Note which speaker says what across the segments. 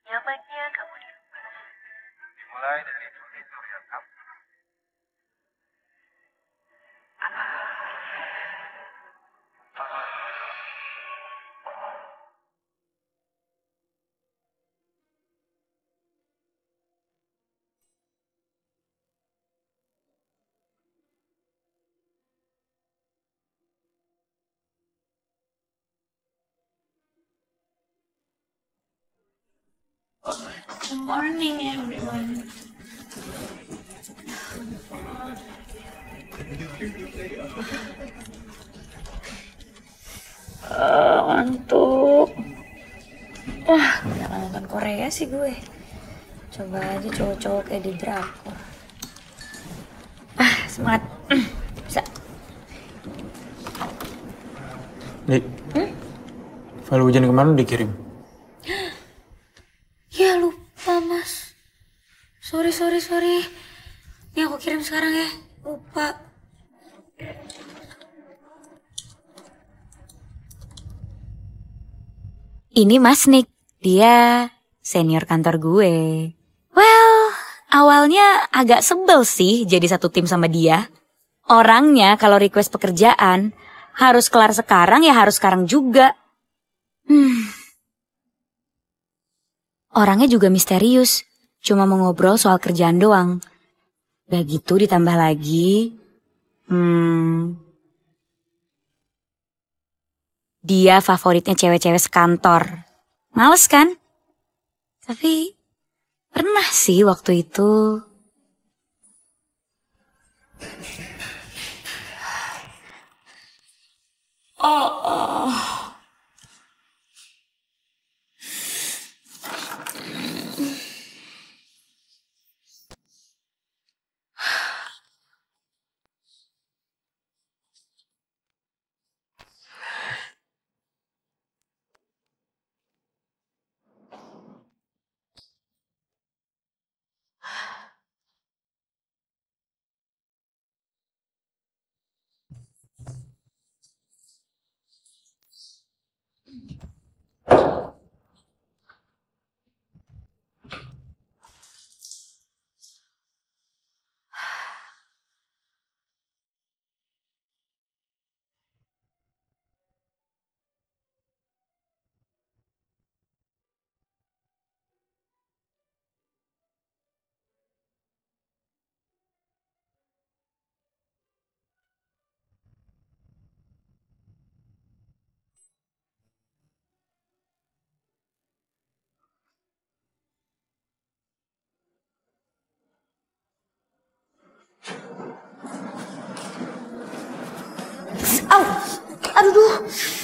Speaker 1: Nyamannya kamu di rumah. Mulai dari fitur yang kamu.
Speaker 2: Good morning, everyone. Ngantuk. Wah, udah nonton Korea sih gue. Coba aja cowok-cowok kayak di drakor. Semangat. Bisa.
Speaker 3: Dik, file ujian kemarin udah dikirim.
Speaker 2: Ya lupa, Mas. Sorry. Ini aku kirim sekarang ya. Lupa. Ini Mas Nick. Dia senior kantor gue. Well, awalnya agak sebel sih jadi satu tim sama dia. Orangnya kalau request pekerjaan harus kelar sekarang ya harus sekarang juga. Orangnya juga misterius. Cuma mau ngobrol soal kerjaan doang. Udah gitu ditambah lagi. Dia favoritnya cewek-cewek sekantor. Males kan? Tapi pernah sih waktu itu. Aduh.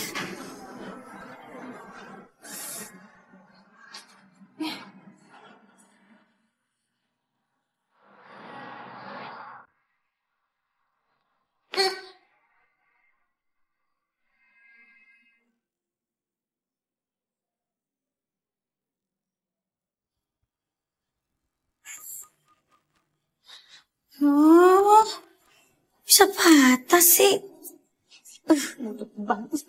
Speaker 2: Oh, bisa patah sih. Nutut banget.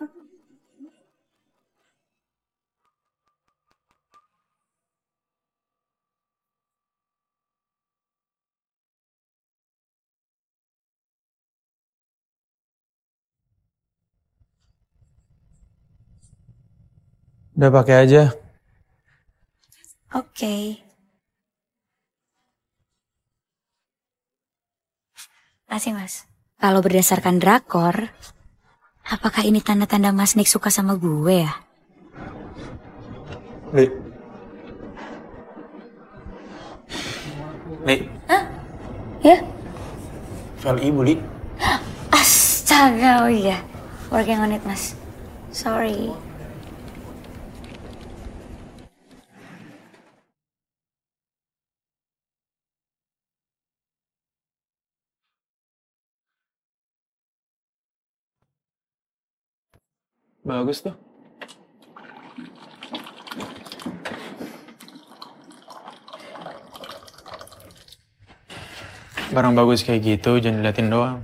Speaker 3: Udah pakai aja.
Speaker 2: Oke. Makasih, Mas. Kalau berdasarkan drakor, apakah ini tanda-tanda Mas Nick suka sama gue ya?
Speaker 3: Dik. Dik.
Speaker 2: Hah? Ya?
Speaker 3: File ibu, Dik.
Speaker 2: Astaga, oh iya. Working on it, Mas. Sorry.
Speaker 3: Bagus tuh. Barang bagus kayak gitu jangan diliatin doang.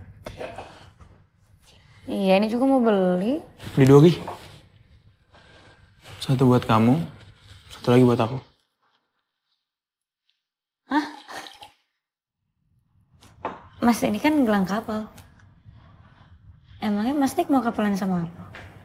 Speaker 2: Iya, ini juga mau beli.
Speaker 3: Beli 2 Gi. Satu buat kamu, satu lagi buat aku.
Speaker 2: Mas ini kan gelang kapal. Emangnya Mas Nick mau kapalan sama apa?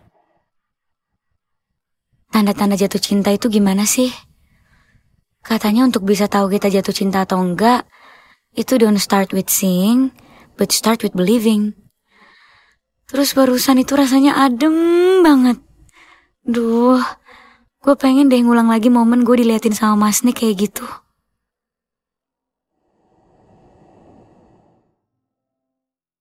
Speaker 2: Tanda-tanda jatuh cinta itu gimana sih? Katanya untuk bisa tahu kita jatuh cinta atau enggak, itu don't start with seeing, but start with believing. Terus barusan itu rasanya adem banget. Duh, gue pengen deh ngulang lagi momen gue diliatin sama Mas Nick kayak gitu.